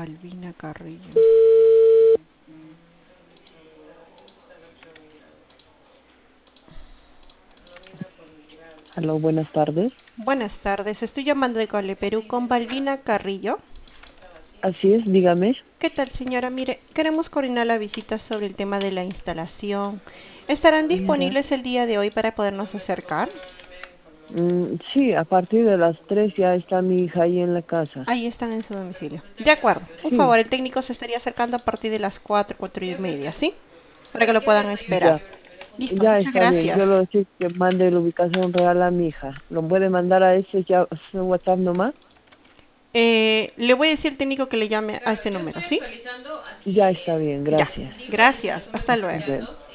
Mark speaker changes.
Speaker 1: Balbina Carrillo.
Speaker 2: Aló, buenas tardes.
Speaker 1: Buenas tardes, estoy llamando de Cole Perú con Balbina Carrillo.
Speaker 2: Así es, dígame.
Speaker 1: ¿Qué tal, señora? Mire, queremos coordinar la visita sobre el tema de la instalación. ¿Estarán
Speaker 2: Ya.
Speaker 1: disponibles el día de hoy para podernos acercar?
Speaker 2: Sí, a partir de las 3 ya está mi hija ahí en la casa.
Speaker 1: Ahí están en su domicilio. De acuerdo. Por
Speaker 2: Sí,
Speaker 1: favor, el técnico se estaría acercando a partir de las 4, 4:30, ¿sí? Para que lo puedan esperar.
Speaker 2: ya,
Speaker 1: Listo,
Speaker 2: ya
Speaker 1: muchas
Speaker 2: está bien.
Speaker 1: gracias.
Speaker 2: Yo le decir que mande la ubicación real a mi hija. ¿Lo puede mandar a ese ya, a su WhatsApp nomás?
Speaker 1: Le voy a decir al técnico que le llame a este número, ¿sí?
Speaker 2: Ya está bien,
Speaker 1: Ya.
Speaker 2: gracias.
Speaker 1: Gracias. Hasta luego.
Speaker 2: Bueno.